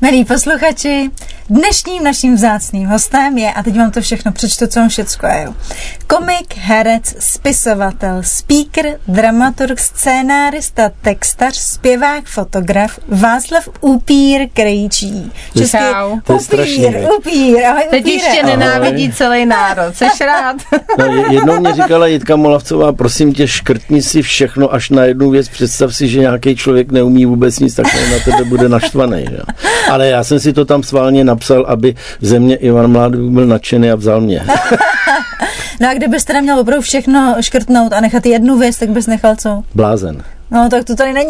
Milí posluchači, dnešním naším vzácným hostem je, a teď vám to všechno přečtu, co on všecko je, komik, herec, spisovatel, speaker, dramaturg, scénárista, textař, zpěvák, fotograf Václav Upír Krejčí. Český Upír, ahoj. Teď ještě nenávidí celý národ, seš rád? No, jednou mě říkala Jitka Molavcová, prosím tě, škrtni si všechno až na jednu věc, představ si, že nějaký člověk neumí vůbec nic, tak na tebe bude naštvaný. Že? Ale já jsem si to tam sválně napsal, aby ze mě Ivan Mládek byl nadšený a vzal mě. No a kdybyste neměl opravdu všechno škrtnout a nechat jednu věc, tak bys nechal co? Blázen. No, tak to tady není.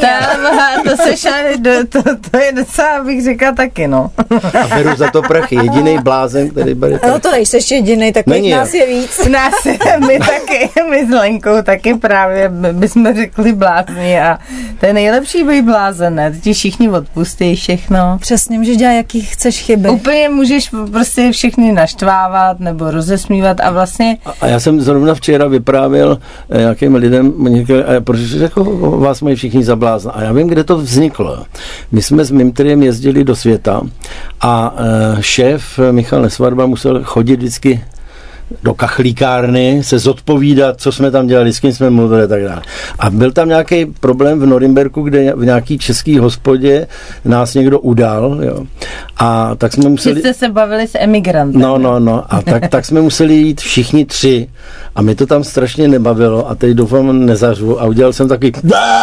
To je docela, bych řekla taky, no. A beru za to prachy. Jedinej blázen, který bere prachy. No to nejsi ještě jedinej, takových nás je víc. My s Lenkou taky právě bychom řekli blázni a to je nejlepší být blázen, ne? Ti všichni odpustí všechno. Přesně, můžeš dělat jaký chceš chyby. Úplně můžeš prostě všechny naštvávat nebo rozesmívat a vlastně... A já jsem zrovna včera vyprávěl nějakým lidem, protože jako vás mají všichni za blázna. A já vím, kde to vzniklo. My jsme s Mimtriem jezdili do světa a šéf Michal Nesvadba musel chodit vždycky do kachlíkárny, se zodpovídat, co jsme tam dělali, s kým jsme mluvili a tak dále. A byl tam nějaký problém v Norimberku, kde v nějaký český hospodě nás někdo udal, jo. A tak jsme museli... Jste se bavili s emigrantem. No. A tak jsme museli jít všichni tři. A mi to tam strašně nebavilo a teď doufám nezařvu a udělal jsem takový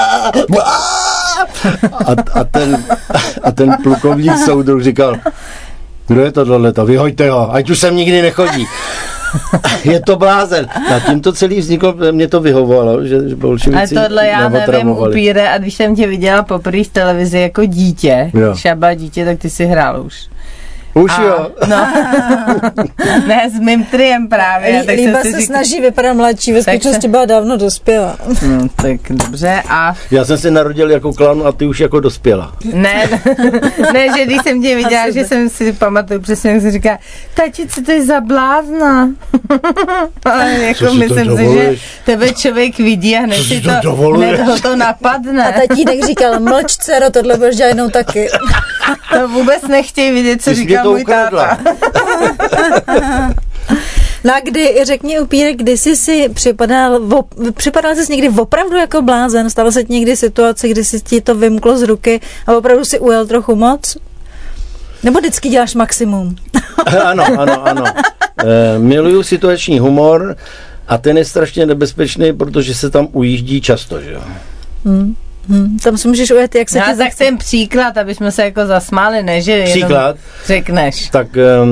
a ten plukovník soudruh říkal, kdo je tohleto, vyhoďte ho, ať už sem nikdy nechodí. Je to blázen. A tím to celý vzniklo, mě to vyhovovalo, že bolševici ale tohle já nevím, Upíre, a když jsem tě viděla poprvé v televizi jako dítě, šaba dítě, tak ty si hrál už. Už jo. No. Ne, s Mimtriem právě. Líba se snaží vypadat mladší, ve skutečnosti byla dávno dospěla. No, tak dobře a... Já jsem se narodil jako klaun a ty už jako dospěla. Ne, že když jsem tě viděla, že jsem si pamatuju přesně, jak jsem říká, tati, co to je za blázna? Ale jako myslím si, že tebe člověk vidí a hned si to ho to napadne. A tatínek říkal, mlč, dcero, tohle budeš dělat jednou taky. To vůbec nechtějí vidět, co říká můj táta. No a řekni Upíre, kdy jsi si připadal jsi někdy opravdu jako blázen? Stala se ti někdy situace, kdy si ti to vymklo z ruky a opravdu si ujel trochu moc? Nebo vždycky děláš maximum? Ano. Miluju situační humor a ten je strašně nebezpečný, protože se tam ujíždí často, že jo? Tam si můžeš ujet, jak se ti tak ten příklad, aby jsme se jako zasmáli, ne, že příklad řekneš. Tak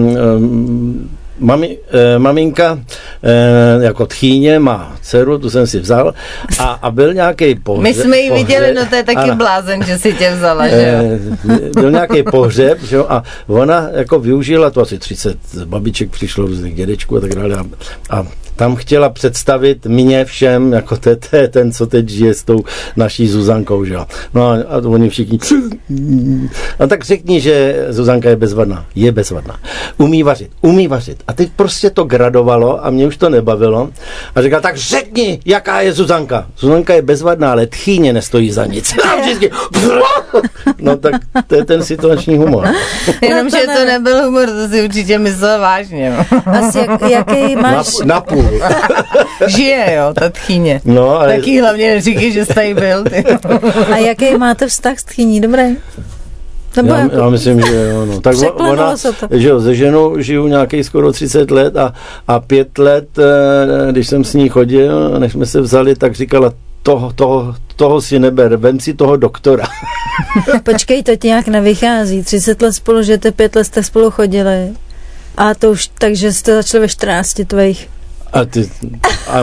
maminka jako tchýně má dceru, tu jsem si vzal a byl nějaký pohřeb. My jsme ji viděli, no to je taky blázen, že si tě vzala, že jo. Byl nějaký pohřeb, že jo, a ona jako využila, to asi 30 babiček přišlo, různých dědečků a tak dále a tam chtěla představit mě všem, jako ten, co teď žije s tou naší Zuzankou, že jo. No a oni všichni a tak řekni, že Zuzanka je bezvadná. Je bezvadná. Umí vařit. A teď prostě to gradovalo a mě už to nebavilo. A říkal, tak řekni, jaká je Zuzanka. Zuzanka je bezvadná, ale tchýně nestojí za nic. A vždycky no tak to je ten situační humor. Jenomže to nebyl humor, to si určitě myslel vážně. Asi jaký máš... Napůl. Žije, jo, ta tchýně. No, ale... Taky hlavně neříkej, že jsi tady byl. Ty. A jaký máte vztah s tchýní? Dobrý? Já myslím, že jo. No. Tak ona, že jo, se ženou žiju nějakých skoro 30 let a 5 let, když jsem s ní chodil, než jsme se vzali, tak říkala, toho si neber, vem si toho doktora. Počkej, to ti nějak nevychází. 30 let spolu žijete, 5 let jste spolu chodili. A to už takže jste začali ve 14 tvých. A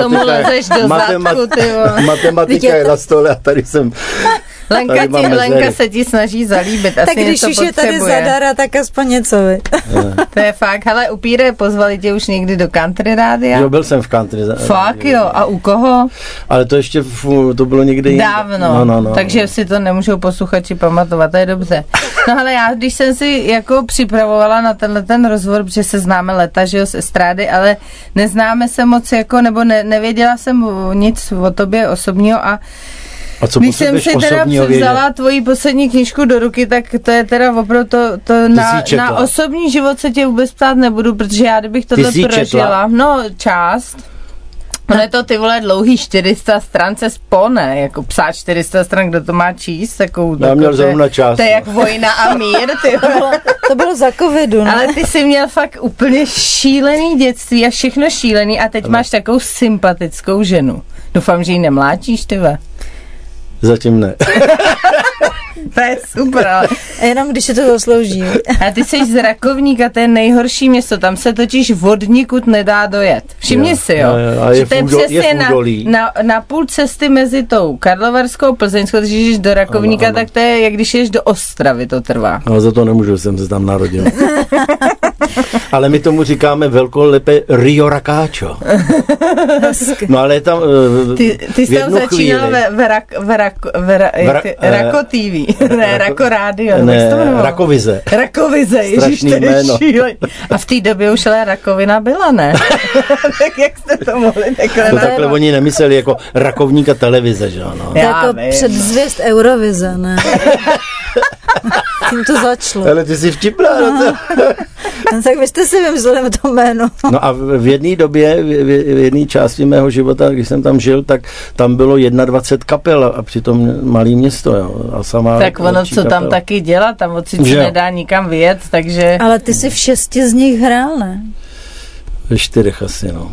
matematika je na stole a tady jsem... Lenka se ti snaží zalíbit. Asi tak když už je tady zadara, tak aspoň něco. To je fakt. Hele, Upíre, pozvali tě už někdy do country rádia? Jo, byl jsem v country. Fakt jo, a u koho? Ale to ještě, to bylo někdy dávno, no. Takže si to nemůžou posluchači pamatovat, to je dobře. No ale já, když jsem si jako připravovala na ten rozhovor, protože se známe leta, že jo, z estrády, ale neznáme se moc jako, nebo nevěděla jsem nic o tobě osobního a A co když jsem si teda vzala tvoji poslední knížku do ruky, tak to je teda opravdu to na osobní život se tě vůbec ptát nebudu, protože já kdybych tohle prožila, no část, ono je to ty vole dlouhý 400 stran se spone, jako psát 400 stran, kdo to má číst, takovou, já měl zrovna část. To je jak Vojna a mír, ty to bylo za covidu, ne? Ale ty jsi měl fakt úplně šílený dětství a všechno šílený a teď máš takovou sympatickou ženu. Doufám, že ji nemláčíš, tyve. Zatím ne. To je super, ale... Jenom když se to zaslouží. A ty jsi z Rakovníka, to je nejhorší město, tam se totiž vodnikud nedá dojet. Všimni si, jo. Že to je přesně na půl cesty mezi tou Karlovarskou Plzeňskou, když jdeš do Rakovníka, ano. Tak to je, jak když jdeš do Ostravy, to trvá. No za to nemůžu, jsem se tam narodil. Ale my tomu říkáme velkolepé Rio Rakáčo. No ale tam ty jsi tam začínal ve Rako TV. Ne, Rako rádio. Ne, Rakovize. Rakovize, ježiš, to je šílený. A v té době už ale rakovina byla, ne? Tak jak jste to mohli takhle to takhle oni nemysleli jako Rakovníka televize, že ano? Jako předzvěst Eurovize, ne? Tím to začalo. Ale ty jsi vtipná. No, tak vy jste si vymysleli to jméno. No a v jedné době, v jedné části mého života, když jsem tam žil, tak tam bylo 21 kapel a přitom malý město, jo. A sama tak ono, co tam taky dělá, tam od si nedá nikam vyjet, takže... Ale ty jsi v 6 z nich hrál, ne? Ve 4 asi, no.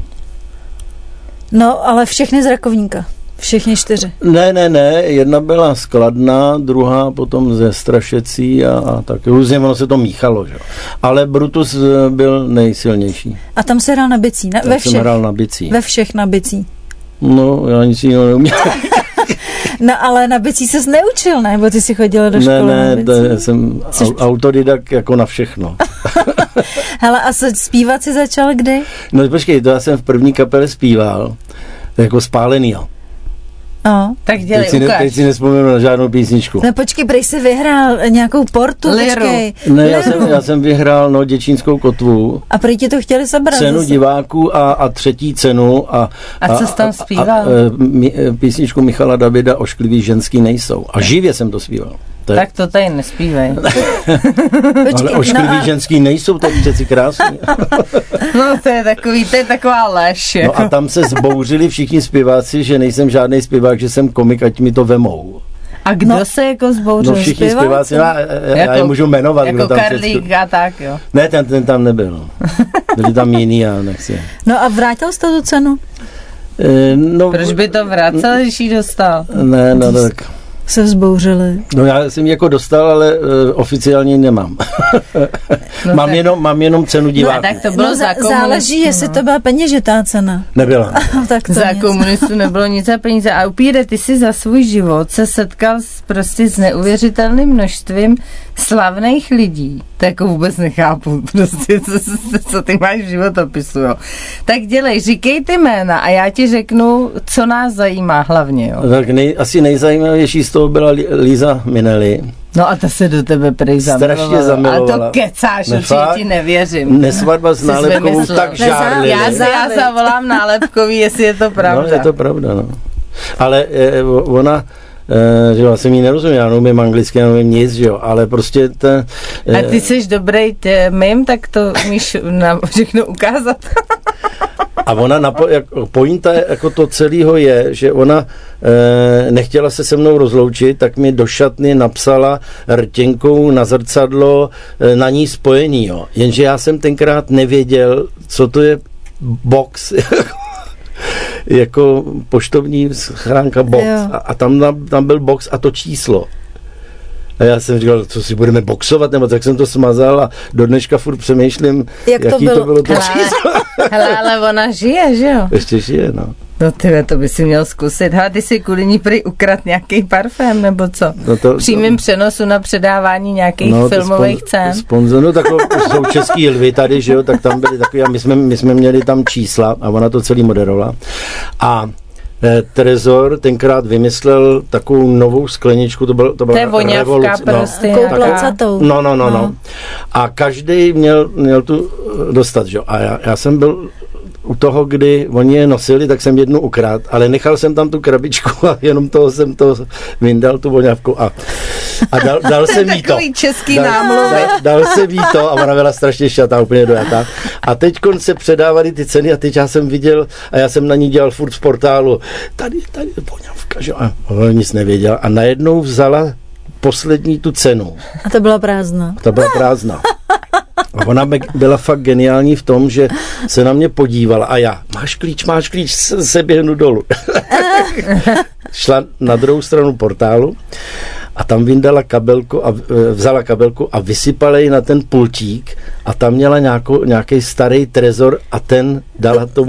No, ale všechny z Rakovníka. Všichni 4. Ne, jedna byla z Kladna, druhá potom ze Strašecí a tak různě ono se to míchalo, že? Ale Brutus byl nejsilnější. A tam se hrál na bicí, ne? Ve všech? Jsem hrál na bicí. Ve všech na bicí. No, já nic jiného neuměl. No, ale na bicí ses neučil, ne? Bo ty jsi chodila do školy na bicí. Ne, jsem autodidak jako na všechno. Hele, a zpívat si začal kdy? No počkej, to já jsem v první kapele zpíval, jako Spálený, jo. No, tak dělej, ukáž. Teď si nespomenu na žádnou písničku. No počkej, prej jsi vyhrál nějakou portu, počkej. Ne, já jsem vyhrál Děčínskou kotvu. A prej ti to chtěli sebrat. Cenu diváků a 3. cenu. A co jsi tam zpíval? Písničku Michala Davida Ošklivý ženský nejsou. A živě jsem to zpíval. Tak to tady nespívej. Ale ošklivý ženský nejsou, to je přeci krásný. No to je taková lež. No a tam se zbouřili všichni zpěváci, že nejsem žádný zpěvák, že jsem komik, ať mi to vemou. A kdo se jako zbouřil? No všichni zpěváci, já je můžu jmenovat. Jako Karlík a tak, jo. Ne, ten tam nebyl. Byli tam jiný a nechci. No a vrátil jsi to tu cenu? No, proč by to vracel, když ji dostal? Ne, no tak... Se vzbouřili. No já jsem ji jako dostal, ale oficiálně nemám. Mám jenom cenu diváků. No, tak to bylo za komunistů. Záleží, jestli to byla peněžitá cena. Nebyla. Tak to za komunistů nebylo nic za peníze. A Upíre, ty si za svůj život se setkal s neuvěřitelným množstvím slavných lidí. To jako vůbec nechápu. Prostě, co ty máš v životopisu, jo. Tak dělej, říkej ty jména a já ti řeknu, co nás zajímá hlavně, jo. Tak asi nejzajímavější z toho byla Liza Minnelli. No a ta se do tebe prej zamilovala. Strašně zamilovala. A to kecáš, určitě ti nevěřím. Nesvatba s Nálepkovou tak žárlili. Já zavolám Nálepkový, jestli je to pravda. No, je to pravda, no. Ale ona... že já jsem jí nerozumím, já neumím anglicky, já neumím nic, že jo, ale prostě a ty jsi dobrý mým, tak to umíš nám všechno ukázat. A ona, pointa jako to celého je, že ona nechtěla se se mnou rozloučit, tak mi do šatny napsala rtěnkou na zrcadlo na ní spojení, jo. Jenže já jsem tenkrát nevěděl, co to je box, jako poštovní schránka box. A tam byl box a to číslo. A já jsem říkal, co si budeme boxovat, nebo tak jsem to smazal a do dneška furt přemýšlím, jaký to bylo to číslo. Hele, ale ona žije, že jo? Ještě žije, no. No tyhle, to by si měl zkusit. Hele, ty si kvůli ní prý ukradl nějaký parfém, nebo co? No přímým přenosu na předávání nějakých filmových cen. No tak jsou český lvy tady, že jo, tak tam byli takový, a my jsme měli tam čísla a ona to celý moderovala. A Trezor tenkrát vymyslel takovou novou skleničku, to byla revoluce. Prostě. No. A každý měl tu dostat, že? A já jsem byl u toho, kdy oni je nosili, tak jsem jednu ukradl, ale nechal jsem tam tu krabičku a jenom toho jsem to vyndal, tu voňavku a dal jsem jí to. Takový český námluvy. Dal jsem jí to a ona byla strašně šatá, úplně dojatá. A teď se předávaly ty ceny a teď já jsem viděl a já jsem na ní dělal furt z portálu. Tady je voňavka, že? A ona nic nevěděla a najednou vzala poslední tu cenu. A to byla prázdná. A ona byla fakt geniální v tom, že se na mě podívala a já, máš klíč, se běhnu dolů. Šla na druhou stranu portálu a tam vyndala kabelku a vzala kabelku a vysypala ji na ten pultík a tam měla nějaký starý trezor a ten dala tomu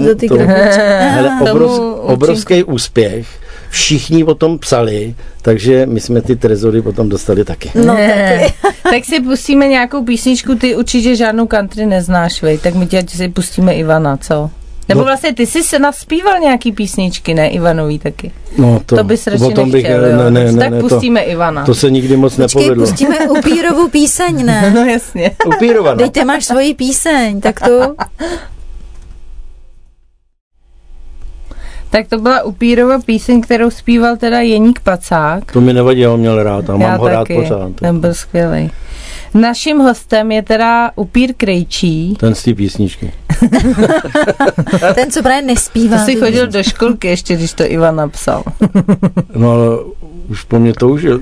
obrovský úspěch. Všichni o tom psali, takže my jsme ty trezory potom dostali taky. No, tak si pustíme nějakou písničku, ty určitě žádnou country neznáš, vej, tak my si pustíme Ivana, co? Nebo vlastně ty jsi se naspíval nějaký písničky, ne Ivanový taky? No to bys radši nechtěl, tak pustíme Ivana. To se nikdy moc nepovedlo. Pustíme Upírovu píseň, ne? No jasně. Upírova, no. Dejte, máš svoji píseň, tak to... Tak to byla Upírova píseň, kterou zpíval teda Jeník Pacák. To mi nevadí, já ho měl rád a mám ho rád pořád. Ten byl skvělej. Naším hostem je teda Upír Krejčí. Ten z té písničky. Ten, co právě nespívá. To jsi chodil do školky ještě, když to Ivan napsal. No ale už po mně toužil.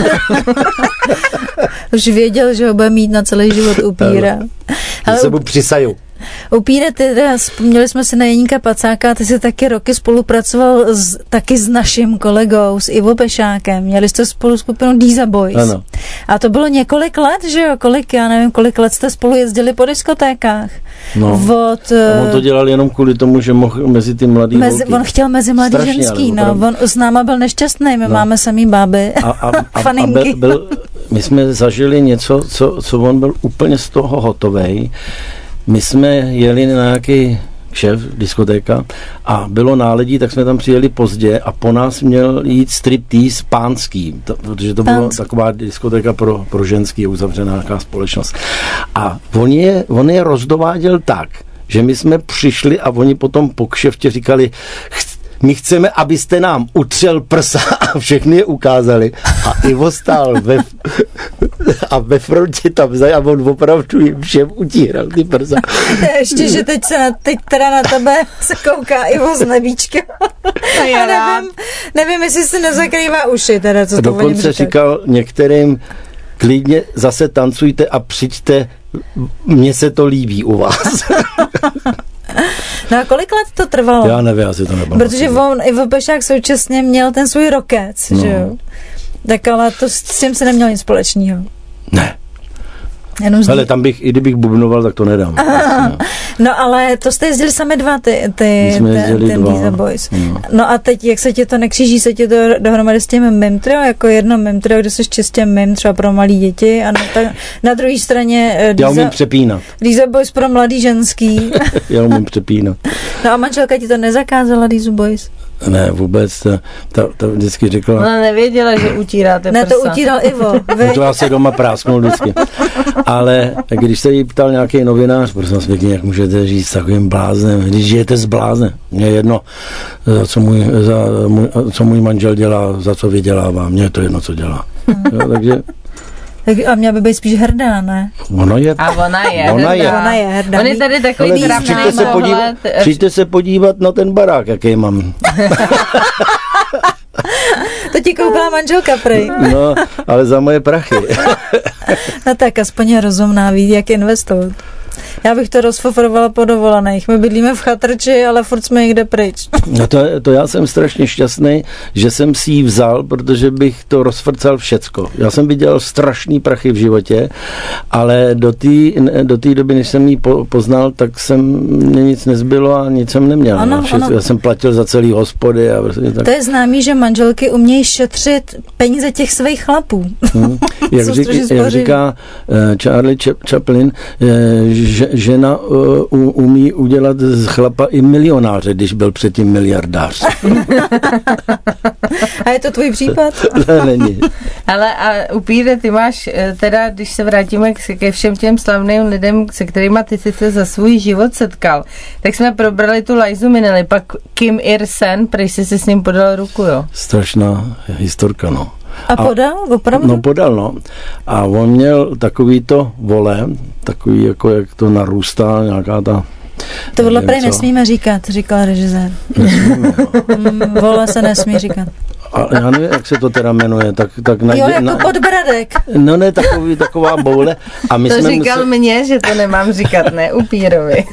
Už věděl, že ho bude mít na celý život upíra. Ale se mu přisaju. Upíre, teda vzpomněli jsme si na Jeníka Pacáka, ty jsi taky roky spolupracoval taky s naším kolegou, s Ivo Pešákem. Měli jste spolu skupinu Díza Boys. Ano. A to bylo několik let, že jo? Já nevím, kolik let jste spolu jezdili po diskotékách. No. On to dělal jenom kvůli tomu, že mohl mezi ty mladý holky. On chtěl mezi mladý ženský, no. On s náma byl nešťastný, my máme samý báby. Faninky. My jsme zažili něco, co on byl úplně z toho hotovej. My jsme jeli na nějaký šéf diskotéka a bylo náledí, tak jsme tam přijeli pozdě a po nás měl jít striptease pánský, protože to byla taková diskotéka pro ženský, uzavřená nějaká společnost. A on je rozdováděl tak, že my jsme přišli a oni potom po kšeftě říkali, my chceme, abyste nám utřel prsa a všechny je ukázali. A Ivo stál ve frontě tam a on opravdu jim všem utíral ty prsa. Ještě, že teď teda na tebe se kouká Ivo s nebíčkem. A nevím, jestli si nezakrývá uši. Teda, co dokonce říkal některým, klidně zase tancujte a přijďte, mně se to líbí u vás. No a kolik let to trvalo? Já nevím, asi to nebylo. Protože Ivo Pešák současně měl ten svůj Rockec, že jo? Tak ale to s tím se neměl nic společného. Ne. Ale tam bych, i kdybych bubnoval, tak to nedám. No ale to jste jezdili sami dva, ten Díza Boys. No a teď, jak se ti to nekříží, se ti to dohromady s tím mim trio, jako jedno mim trio, kde jsi čistě mim třeba pro malý děti a na druhé straně já umím přepínat. Díza Boys pro mladý ženský. Já umím přepínat. No a manželka ti to nezakázala, Dízu Boys? Ne, vůbec, ta vždycky řekla... Ona nevěděla, že utíráte prsa. Ne, to utíral Ivo. To já se doma prásknul vždycky. Ale když se jí ptal nějaký novinář, prosím vás pěkně, jak můžete žít s takovým bláznem, když žijete s bláznem. Mně je jedno, co můj manžel dělá, za co vydělává, mně je to jedno, co dělá. Jo, takže... A měla by být spíš hrdá, ne? Ona je hrdá. On je tady takový trapný pohled. Přijďte se podívat na ten barák, jaký mám. To ti koupila manželka prej. No, ale za moje prachy. No tak aspoň je rozumná, ví, jak investovat. Já bych to rozfofrovala po dovolených. My bydlíme v chatrči, ale furt jsme někde pryč. No to já jsem strašně šťastný, že jsem si ji vzal, protože bych to rozfrcal všecko. Já jsem viděl strašný prachy v životě, ale do té doby, než jsem ji poznal, mě nic nezbylo a nic jsem neměl. Ano. Já jsem platil za celý hospody. A prostě tak. To je známý, že manželky umějí šetřit peníze těch svých chlapů. Jak říká Charlie Chaplin, že žena umí udělat z chlapa i milionáře, když byl předtím miliardář. A je to tvůj případ? Ne, není. Ale a upíre, ty máš teda, když se vrátíme ke všem těm slavným lidem, se kterýma ty jsi se za svůj život setkal, tak jsme probrali tu Lizu Minnelli, pak Kim Ir-sen, prej jsi si s ním podal ruku, jo? Strašná historka, no. A podal? Opravdu? No podal, no. A on měl takový to vole, takový jako jak to narůstá, nějaká ta... Tohle prej nesmíme říkat, říkal režisér. Nesmíme, no. Vole se nesmí říkat. A já nevím, jak se to teda jmenuje, tak jo, jako podbradek. No ne, taková boule. A my to jsme říkal mně, že to nemám říkat, ne upírovi.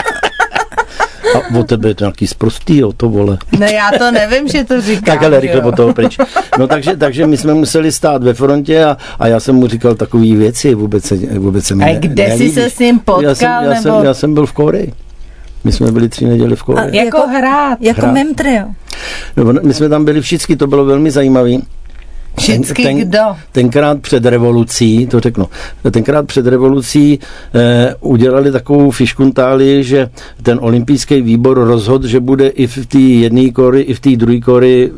A o tebe je to nějaký sprostýho, to vole. No já to nevím, že to říkám. Tak ale rychle po toho pryč. No takže my jsme museli stát ve frontě a já jsem mu říkal takový věci, vůbec se mi nelíbí. A kde jsi se s ním potkal? Já jsem byl v Koreji. My jsme byli 3 neděle v Koreji. Jako hrát? Jako mem trio. No, my jsme tam byli všichni, to bylo velmi zajímavý. Všichni kdo? Tenkrát před revolucí, to řeknu, tenkrát před revolucí udělali takovou fiškuntáli, že ten olympijský výbor rozhodl, že bude i v té jedné Koreji, i v té druhé Koreji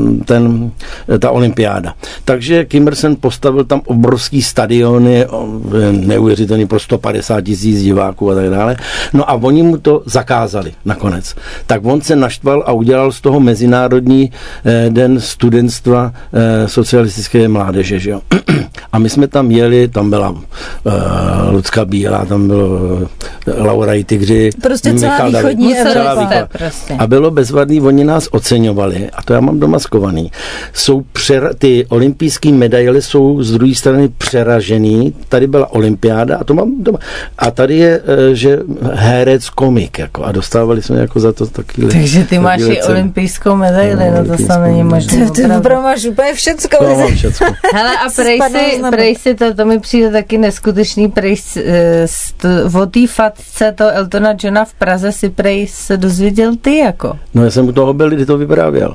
ta olympiáda. Takže Kim Ir-sen postavil tam obrovský stadiony, neuvěřitelný pro 150 000 diváků a tak dále. No a oni mu to zakázali nakonec. Tak on se naštval a udělal z toho mezinárodní den studentstva socialistické mládeže, že jo. A my jsme tam jeli, tam byla Lucka Bílá, tam bylo Laura Tigři. Prostě celá východní Evropa. Prostě. A bylo bezvadný, oni nás oceňovali, a to já mám domaskovaný. Ty olympijské medaile jsou z druhé strany přeražený, tady byla olympiáda, a to mám doma. A tady je, že herec komik, jako, a dostávali jsme jako za to taky. Takže ty máš i olympijskou medaili, no to se není možné. Ty máš úplně všecko. Hele, a prej si to mi přijde taky neskutečný, prej o té fatce to Eltona Johna v Praze si prej se dozvěděl ty jako. No já jsem u toho byl, kdy to vyprávěl.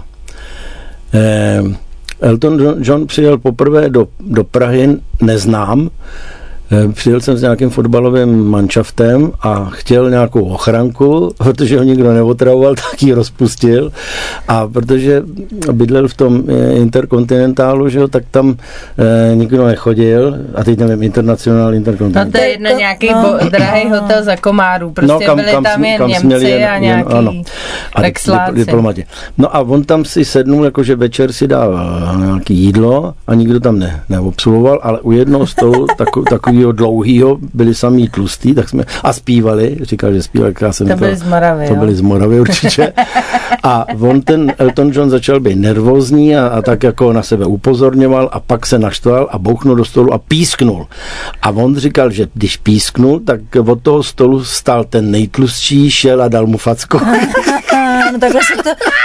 Elton John přijel poprvé do Prahy, neznám, přijel jsem s nějakým fotbalovým manšaftem a chtěl nějakou ochranku, protože ho nikdo neotravoval, tak ji rozpustil. A protože bydlel v tom Interkontinentálu, že jo, tak tam nikdo nechodil. A teď nevím, Interkontinentál. No to je jedno nějaký drahý hotel za Komáru. Prostě byli tam jen Němci a nějaký diplomati. No a on tam si sednul, jakože večer si dal nějaký jídlo a nikdo tam neobsluhoval, ale u jednoho stolu takovýho dlouhýho byli samý tlustý, tak jsme a zpívali, říkal, že zpívali, já jsem to byli z Moravy, byli z Moravy určitě. A on ten Elton John začal být nervózní a tak jako na sebe upozorňoval a pak se naštval a bouchnul do stolu a písknul. A on říkal, že když písknul, tak od toho stolu stál ten nejtlustší, šel a dal mu facku. No takhle se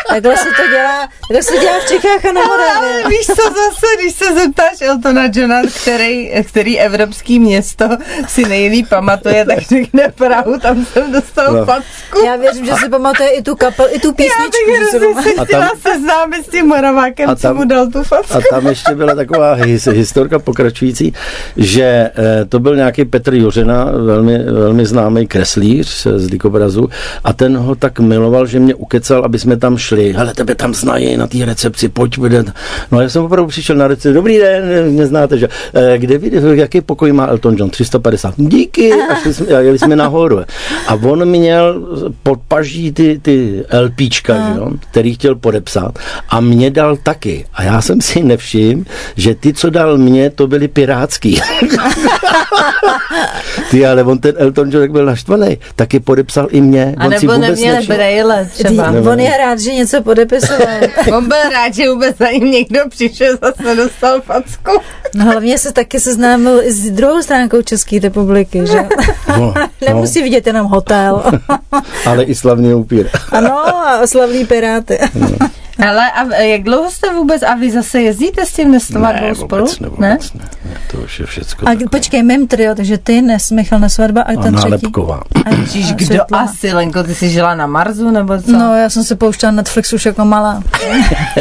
to dělá v Čechách a na Moravě. Ale víš co zase, když se zeptáš Eltona Johna, který evropský město si nejlíp pamatuje, tak řekne Prahu, tam jsem dostal facku. Já věřím, že si pamatuje i tu písničku. Já bych chtěla seznámit s tím Moravákem, co mu dal tu facku. A tam ještě byla taková historka pokračující, že to byl nějaký Petr Juřina, velmi, velmi známý kreslíř z dikobrazu, a ten ho tak miloval, že mě ukecal, aby jsme tam šli. Hele, tebe tam znají na té recepci, pojď. No já jsem opravdu přišel na recepci, dobrý den, neznáte, že jaký pokoj má Elton John? 350. Díky. A jeli jsme nahoru. A on měl pod paží ty LPčka, který chtěl podepsat, a mě dal taky. A já jsem si nevšiml, že ty, co dal mě, to byly pirátský. Ty, ale on ten Elton John, jak byl naštvaný, taky podepsal i mě. A nebo neměl brejle třeba. On je rád, že něco podepisoval. On byl rád, že vůbec za ním někdo přišel, zase dostal facku. No hlavně se taky seznámil i s druhou stránkou České republiky, že? Nemusí vidět jenom hotel. Ale i slavný upír. Ano, a slavný Piráty. Hele, a jak dlouho jste vůbec, a vy zase jezdíte s tím Nestovadbou spolu? Ne, to už je všecko. A počkej, mým trio, takže ty, Michal Nesvadba a ten třetí. Lepková. Ježíš, kdo asi, Lenko, ty jsi žila na Marsu, nebo co? No, já jsem si pouštěla Netflix už jako malá.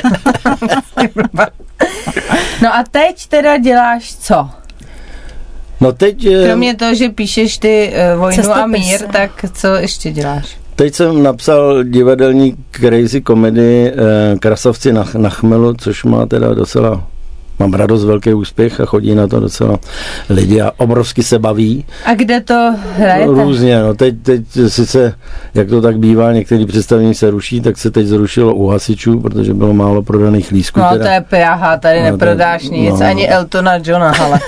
No a teď teda děláš co? No teď... Kromě toho, že píšeš ty Vojnu a mír, tak co ještě děláš? Teď jsem napsal divadelní crazy komedii Krasavci na chmelu, což má teda docela... Mám radost, velký úspěch a chodí na to docela lidi a obrovsky se baví. A kde to hrajete? No, různě, no teď sice, jak to tak bývá, některé představení se ruší, tak se teď zrušilo u hasičů, protože bylo málo prodaných lístků. No teda. To je Praha, tady neprodáš nic, ani Eltona Johna, ale...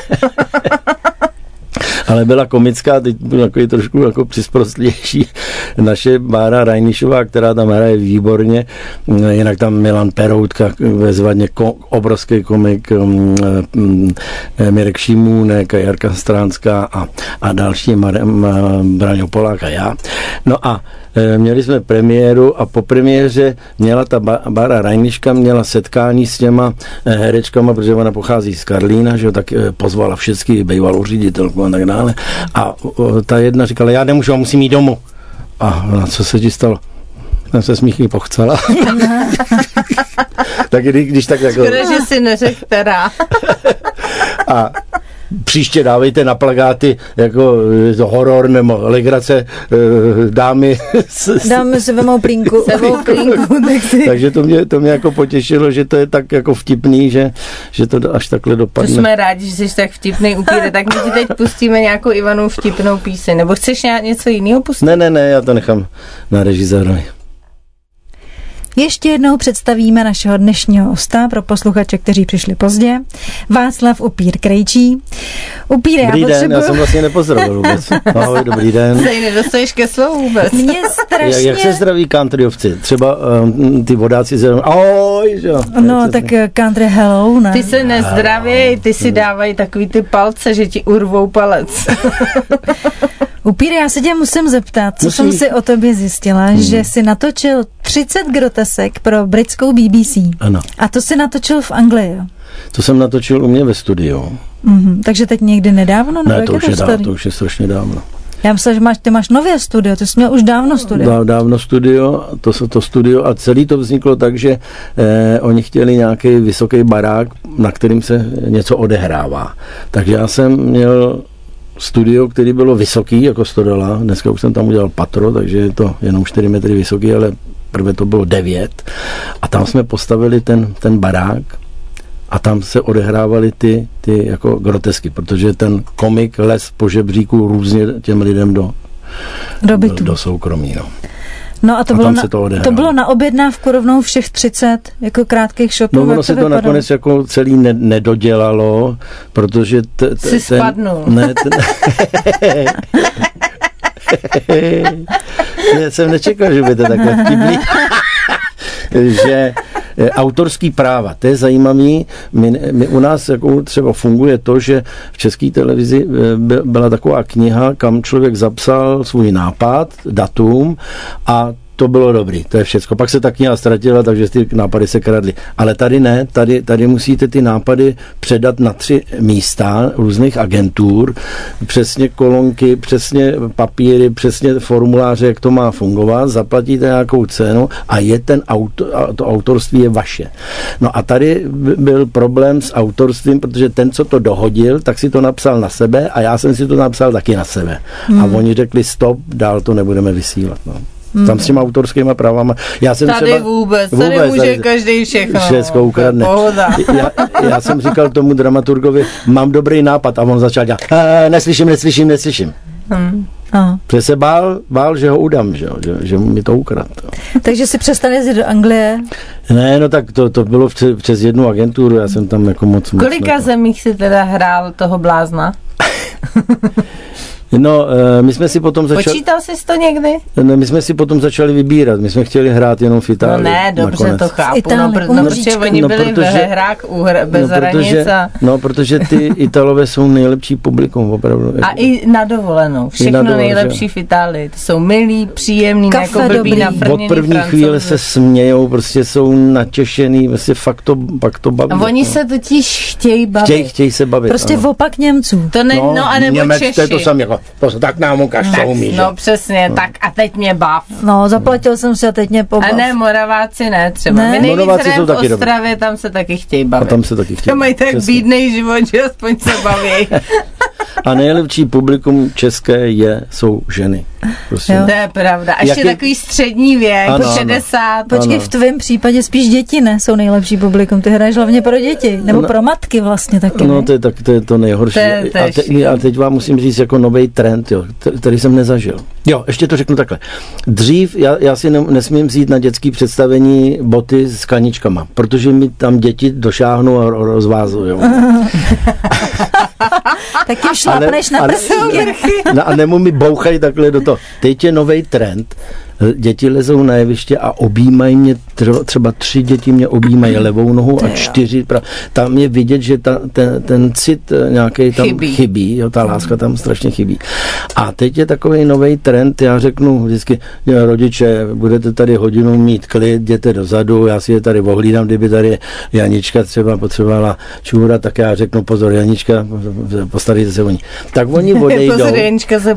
Ale byla komická, teď byl takový trošku jako přisprostlější naše Bára Rajnišová, která tam hraje výborně, jinak tam Milan Peroutka, bezvadně obrovský komik, Mirek Šimůnek, Jarka Stránská a další, Braňo Polák a já. No a měli jsme premiéru a po premiéře měla ta Bára Rajniška měla setkání s těma herečkama, protože ona pochází z Karlína, že tak pozvala všechny, bývalou ředitelku a tak dále. A ta jedna říkala, já nemůžu, musím jít domů. A co se ti stalo? Jsem se smíchně pochcela. Tak když tak jako... Škoda, že si neřekl která. A příště dávejte na plakáty jako horor nebo legrace dámy se vemou plínku. Takže to mě jako potěšilo, že to je tak jako vtipný, že to až takhle dopadne. To jsme rádi, že jsi tak vtipný upíre, tak my ti teď pustíme nějakou Ivanu vtipnou píseň, nebo chceš něco jiného pustit? Ne, já to nechám na režisérovi. Ještě jednou představíme našeho dnešního hosta pro posluchače, kteří přišli pozdě. Václav Upír Krejčí. Upíre, dobrý den, já jsem vlastně nepozdravil vůbec. Ahoj, dobrý den. Se nedostaneš ke slovu vůbec. Mě strašně... Jak se zdraví countryovci? Třeba ty vodáci se... Ahoj, že jo. No, tak country hello, ne? Ty se nezdraví, ty si dávají takový ty palce, že ti urvou palec. Upíre, já se tě musím zeptat, co jsem si o tobě zjistila, že jsi natočil 30 grotesek pro britskou BBC. Ano. A to jsi natočil v Anglii. To jsem natočil u mě ve studiu. Takže teď někdy nedávno? Ne, to už je strašně dávno. Já myslím, že ty máš nově studio, ty jsi měl už dávno studio. Dávno studio, to studio a celý to vzniklo tak, že oni chtěli nějaký vysoký barák, na kterým se něco odehrává. Takže já jsem měl studio, který bylo vysoký, jako stodola. Dneska už jsem tam udělal patro, takže je to jenom 4 metry vysoký, ale prvé to bylo 9. A tam jsme postavili ten barák a tam se odehrávaly ty jako grotesky, protože ten komik les po žebříku různě těm lidem do soukromí. No a to bylo na objednávku rovnou všech 30 jako krátkých shotů. No ono se to nakonec jako celý nedodělalo, protože jsi spadnul. Já jsem nečekal, že budete takhle vtipný. Že autorský práva, to je zajímavý. My u nás jako třeba funguje to, že v České televizi byla taková kniha, kam člověk zapsal svůj nápad, datum a to bylo dobrý, to je všecko. Pak se ta kniha ztratila, takže ty nápady se kradly. Ale tady ne, tady musíte ty nápady předat na 3 místa různých agentur, přesně kolonky, přesně papíry, přesně formuláře, jak to má fungovat, zaplatíte nějakou cenu a to autorství je vaše. No a tady byl problém s autorstvím, protože ten, co to dohodil, tak si to napsal na sebe a já jsem si to napsal taky na sebe. A oni řekli stop, dál to nebudeme vysílat. No. Tam s těma autorskýma právama. Já jsem tady vůbec může každý všechno ukradne. Já jsem říkal tomu dramaturgovi, mám dobrý nápad a on začal dělat, neslyším. Protože se bál, že ho udám, že mi to ukradl. Takže si přestal jezdit do Anglie? Ne, no tak to bylo přes jednu agenturu, já jsem tam jako moc... Kolika zemích si teda hrál toho blázna? No, my jsme si potom začali... Počítal jsi to někdy? Ne, my jsme si potom začali vybírat. My jsme chtěli hrát jenom v Itálii. No ne, dobře, nakonec. To chápu. Protože oni byli ve hrách bez hranic. Protože ty Italové jsou nejlepší publikum, opravdu. A i na dovolenou. Všechno nejlepší v Itálii. Ty jsou milí, příjemný, jako blbý nafrněný. Od první chvíle se smějou, prostě jsou natěšený, prostě fakt to baví. A oni se totiž chtějí bavit. Chtějí se bavit. Prostě opak Němců. To ne, no a nebo Češi. To je to samé, jako to se tak nám ukáž, co umíš. No přesně, tak a teď mě bav. No, zaplatil jsem si a teď mě pobav. A ne, Moraváci ne, třeba. My nejvíc hrajeme v Ostravě, tam se taky chtějí bavit. A tam se taky chtějí. To mají tak bídnej život, že aspoň se baví. A nejlepší publikum české jsou ženy. To je pravda. A ještě takový střední věk, ano, 60. Ano. Počkej, v tvém případě spíš děti, ne? Jsou nejlepší publikum. Ty hraješ hlavně pro děti. Nebo pro matky vlastně taky. No, to je to nejhorší. A teď vám musím říct jako nový trend, jo, který jsem nezažil. Jo, ještě to řeknu takhle. Dřív já si nesmím vzít na dětský představení boty s kaničkama, protože mi tam děti došáhnou a rozvázují. Jo. Tak jim šlápneš na prsínky. A nebo mi bouchají takhle do toho. Teď je nový trend. Děti lezou na jeviště a objímají mě, třeba 3 děti mě objímají levou nohu a 4. Tam je vidět, že ten cit nějaký tam chybí, jo, ta láska tam strašně chybí. A teď je takový nový trend, já řeknu vždycky, rodiče, budete tady hodinu mít klid, jděte dozadu, já si je tady ohlídám, kdyby tady Janička třeba potřebovala čůra, tak já řeknu pozor, Janička, postarejte se o ní. Tak oni odejdou pozor, Janička se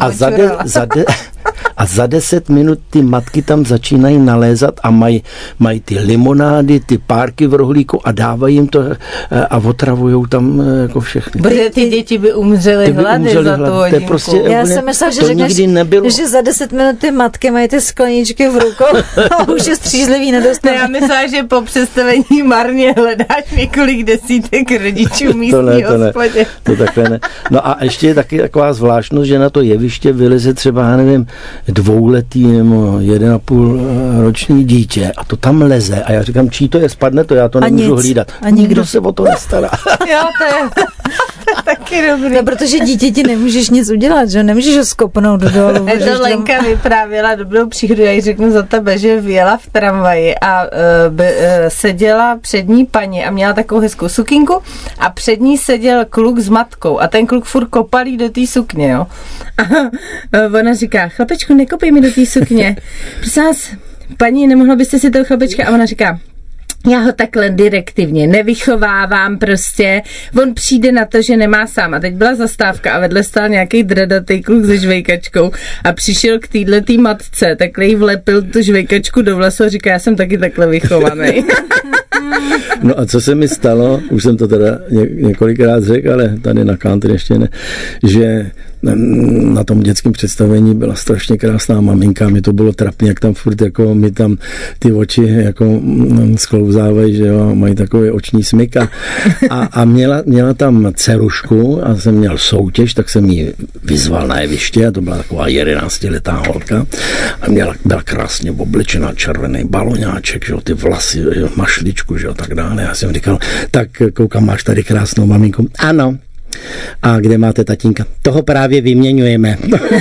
a za 10 minut ty matky tam začínají nalézat a mají ty limonády, ty párky v rohlíku a dávají jim to a otravujou tam jako všechny. Protože ty děti by umřely hlady za tu hodinku. Prostě, já jsem myslela, že řekneš, že za 10 minut ty matky mají ty skleničky v rukou a už je střízlivý nedostat. Já myslela, že po představení marně hledáš několik desítek rodičů místní hospodě. To takhle ne. No a ještě je taky taková zvláštnost, že na to jeviště vyleze třeba, já nevím, 2letý nebo 1,5 roční dítě a to tam leze a já říkám, čí to je, spadne to, já to nemůžu hlídat. A nikdo se o to nestará. Jo, to je taky dobrý. No, protože dítěti nemůžeš nic udělat, že nemůžeš ho skopnout dolů. To Lenka vyprávěla dobrou příhodu, já jí řeknu za tebe, že vyjela v tramvaji a seděla před ní paní a měla takovou hezkou sukínku a před ní seděl kluk s matkou a ten kluk furt kopal jí do té sukně, jo. A ona říká, chlapečku, nekopej mi do té sukně. Prosím vás, paní, nemohla byste si toho chlapečka? A ona říká, já ho takhle direktivně nevychovávám prostě, on přijde na to, že nemá sám. A teď byla zastávka a vedle stál nějaký dredatý kluk se žvejkačkou a přišel k této matce, takhle jí vlepil tu žvejkačku do vlasu a říká, já jsem taky takhle vychovaný. No a co se mi stalo, už jsem to teda několikrát řekl, ale tady na country ještě ne, že na tom dětském představení byla strašně krásná maminka, mi to bylo trapně, jak tam furt jako mi tam ty oči jako sklouzávají, že jo, mají takový oční smyk a měla tam dcerušku a jsem měl soutěž, tak jsem ji vyzval na jeviště a to byla taková 11letá holka a byla krásně oblečená, červený baloňáček, že jo, ty vlasy, jo, mašličku, že jo, tak dále. Já jsem říkal, tak koukám, máš tady krásnou maminku. Ano. A kde máte tatínka? Toho právě vyměňujeme.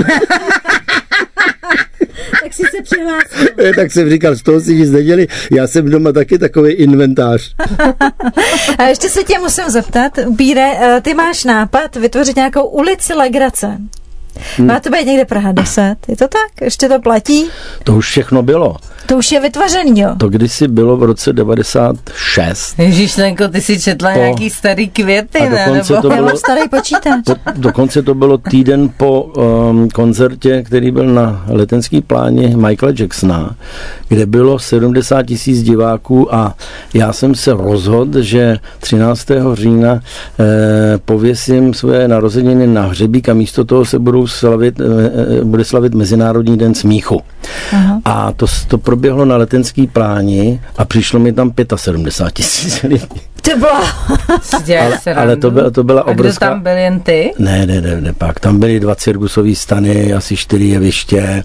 Tak si se přihlásil. Tak jsem říkal, z toho si nic neděli. Já jsem doma taky takový inventář. A ještě se tě musím zeptat, Upíre, ty máš nápad vytvořit nějakou ulici legrace. Má to být někde Praha 10, je to tak? Ještě to platí? To už všechno bylo. To už je vytvořený, jo? To kdysi bylo v roce 96. Ježíš, Lenko, ty si četla nějaký starý Květy, ne? Nebo já mám starý počítač. Dokonce to bylo týden po koncertě, který byl na Letenský pláni Michaela Jacksona, kde bylo 70 000 diváků a já jsem se rozhodl, že 13. října pověsím své narozeniny na hřebík a místo toho se bude slavit Mezinárodní den smíchu. Aha. A to proběhlo na Letenský pláni a přišlo mi tam 75 000 lidí. To bylo. Ale to byla obrovská. A kdo tam byl, jen ty? Ne, pak. Tam byly 2 cirkusové stany, asi 4 jeviště.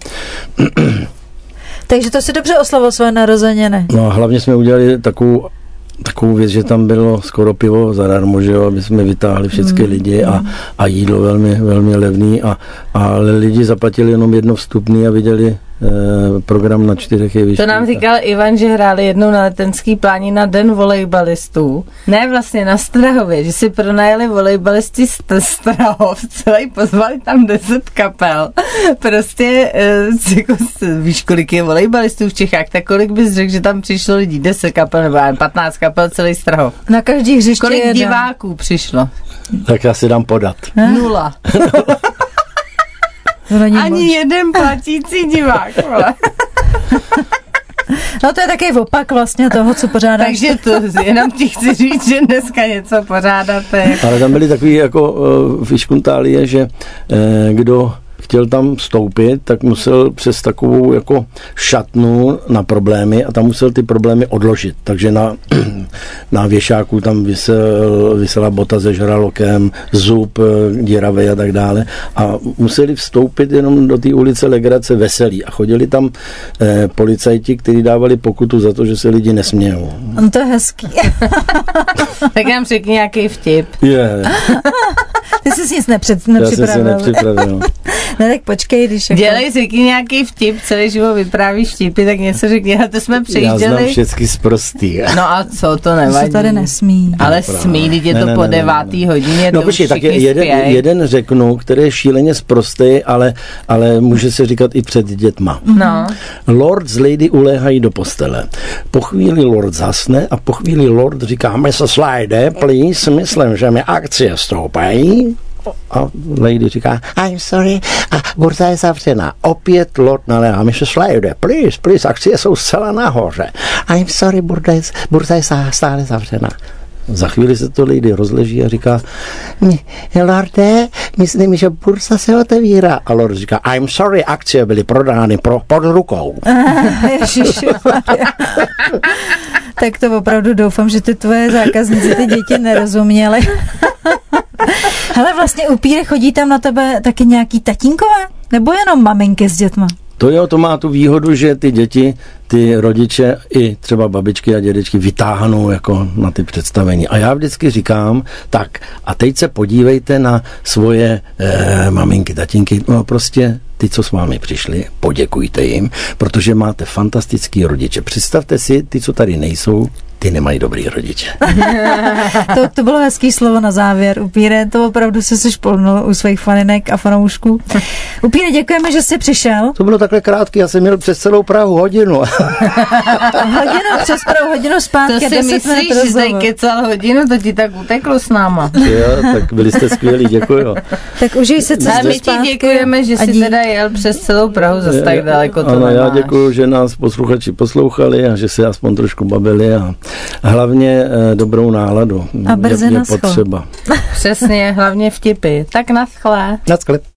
Takže to si dobře oslavil své narozeniny. No a hlavně jsme udělali takovou věc, že tam bylo skoro pivo zadarmo, že jo, aby jsme vytáhli všechny lidi a jídlo velmi, velmi levný ale lidi zaplatili jenom jedno vstupný a viděli program na 4 jevištích. To nám říkal Ivan, že hráli jednou na Letenský pláni na den volejbalistů. Ne, vlastně na Strahově, že si pronajeli volejbalisti z Strahov, celý pozvali tam 10 kapel. Prostě, jako, víš, kolik je volejbalistů v Čechách, tak kolik bys řekl, že tam přišlo lidí? 10 kapel nebo 15 kapel, celý Strahov. Na každý hřiště kolik diváků přišlo? Tak já si dám podat. 0. Ani jeden platící divák, vole. No to je taky opak vlastně toho, co pořádáš. Takže to jenom ti chci říct, že dneska něco pořádáte. Ale tam byly takový jako fiškuntálie, že kdo chtěl tam vstoupit, tak musel přes takovou jako šatnu na problémy a tam musel ty problémy odložit. Takže na věšáku tam visela bota se žralokem, zub díravej a tak dále. A museli vstoupit jenom do té ulice Legrace Veselí. A chodili tam policajti, kteří dávali pokutu za to, že se lidi nesmějou. On to je hezký. Tak nám řekni nějaký vtip. Ty jsi nic nepřipravil. Já jsem si nepřipravil. Ne, tak počkej, když jako... Dělej, řekni nějaký vtip, celý život vyprávíš vtipy, tak něco řekni, ale to jsme přejížděli. Já znám všechny sprostý. No a co, to nevadí. Se tady nesmí. Ale smí, když je to po 9. hodině, no to počkej, tak jeden řeknu, který je šíleně sprostý, ale může se říkat i před dětma. No. Lord z lady uléhají do postele. Po chvíli lord zasne a po chvíli lord říká, Mrs. Lady, please, myslím, že mi akcie stoupají. A lady říká, I'm sorry, a burza je zavřená. Opět lord naléhá, Mrs. Lady, please, akcie jsou zcela nahoře. I'm sorry, burza je stále zavřená. Za chvíli se to lady rozleží a říká, lorde, myslím, že burza se otevírá. A lord říká, I'm sorry, akcie byly prodány pod rukou. Tak to opravdu doufám, že ty tvoje zákazníci, ty děti nerozuměly. Hele, vlastně upíry, chodí tam na tebe taky nějaký tatínkové? Nebo jenom maminky s dětma? To má tu výhodu, že ty děti, ty rodiče i třeba babičky a dědečky vytáhnou jako na ty představení. A já vždycky říkám, tak a teď se podívejte na svoje maminky, tatínky, no prostě ty, co s vámi přišli, poděkujte jim, protože máte fantastický rodiče. Představte si, ty, co tady nejsou, ty nemají dobrý rodiče. To bylo hezký slovo na závěr. Upíre, to opravdu se špolnul u svých faninek a fanoušků. Upíre, děkujeme, že jsi přišel. To bylo takhle krátký, já jsem měl přes celou Prahu hodinu. Přes Prahu hodinu zpátky. To si myslíš, že tady kecal hodinu, to ti tak uteklo s náma. Jo, tak byli jste skvělí, děkuju. Tak užij se cestu zpátky. A my ti děkujeme, že jsi teda jel přes celou Prahu zase tak daleko. To ano, já děkuju, že nás posluchači poslouchali a že se aspoň trošku bavili a hlavně dobrou náladu. A brzy je potřeba. Přesně, hlavně vtipy. Tak naschle. Naschle.